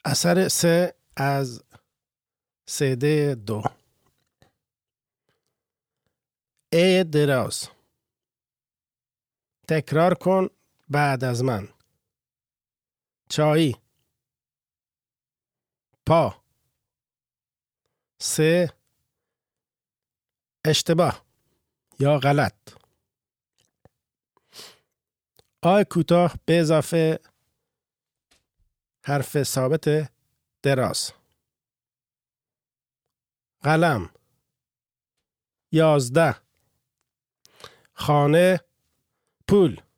اثر 3 از CD 2. ای دراز. تکرار کن بعد از من. چایی. پا. 3 اشتباه یا غلط. آی کوتاه به اضافه حرف ثابت دراز. قلم. 11 خانه. پول.